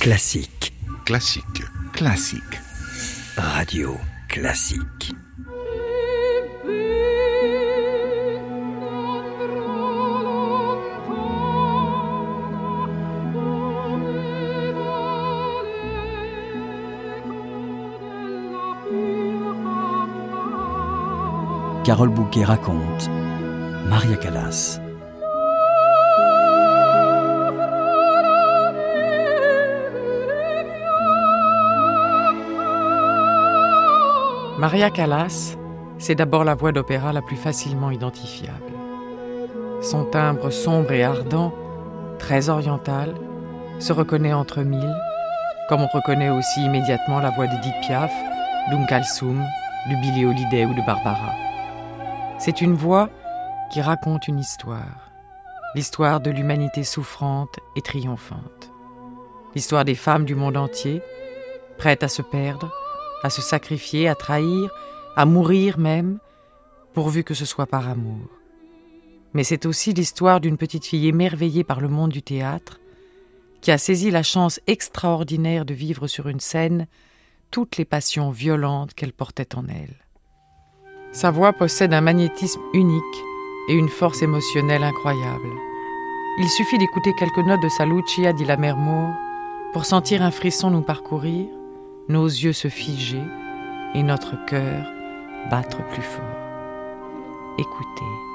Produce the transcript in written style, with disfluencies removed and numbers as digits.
Classique. Classique. Classique. Radio Classique. Carole Bouquet raconte Maria Callas. Maria Callas, c'est d'abord la voix d'opéra la plus facilement identifiable. Son timbre sombre et ardent, très oriental, se reconnaît entre mille, comme on reconnaît aussi immédiatement la voix d'Edith Piaf, d'Kalsum, de Billie Holiday ou de Barbara. C'est une voix qui raconte une histoire, l'histoire de l'humanité souffrante et triomphante, l'histoire des femmes du monde entier, prêtes à se perdre, à se sacrifier, à trahir, à mourir même, pourvu que ce soit par amour. Mais c'est aussi l'histoire d'une petite fille émerveillée par le monde du théâtre, qui a saisi la chance extraordinaire de vivre sur une scène toutes les passions violentes qu'elle portait en elle. Sa voix possède un magnétisme unique et une force émotionnelle incroyable. Il suffit d'écouter quelques notes de sa Lucia di Lammermoor pour sentir un frisson nous parcourir, nos yeux se figer et notre cœur battre plus fort. Écoutez.